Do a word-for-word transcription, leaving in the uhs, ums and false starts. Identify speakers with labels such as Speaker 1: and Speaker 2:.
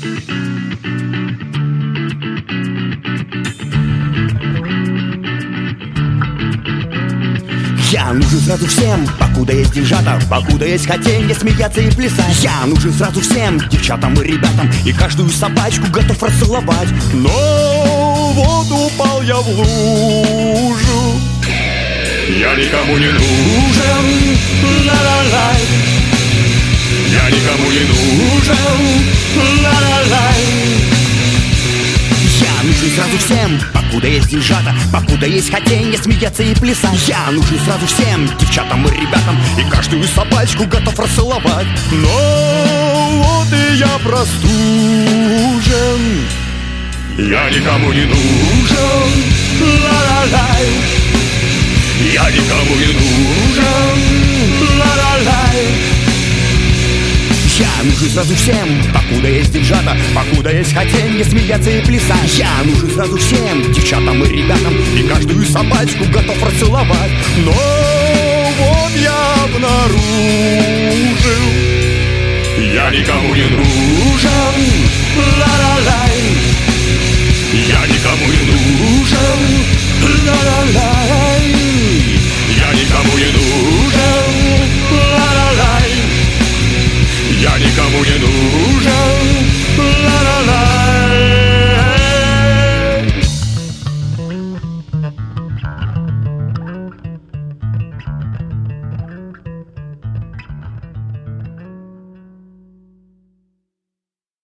Speaker 1: Я нужен сразу всем, покуда есть деньжата, покуда есть хотенье смеяться и плясать. Я нужен сразу всем, девчатам и ребятам, и каждую собачку готов расцеловать. Но вот упал я в лужу, я никому не нужен, ла-ла-лай. Я никому не нужен, ла-ла-лай. Я нужен сразу всем, покуда есть деньжата, покуда есть хотенье смеяться и плясать. Я нужен сразу всем, девчатам и ребятам, и каждую собачку готов расцеловать. Но вот и я простужен, я никому не нужен, ла-ла-лай. Я никому не нужен, ла-ла-лай. Я нужен сразу всем, покуда есть деньжата, покуда есть хотенье смеяться и плясать. Я нужен сразу всем, девчатам и ребятам, и каждую собачку готов расцеловать. Но вот я обнаружил, я никому не нужен, ла-ла-лай. Я никому не нужен,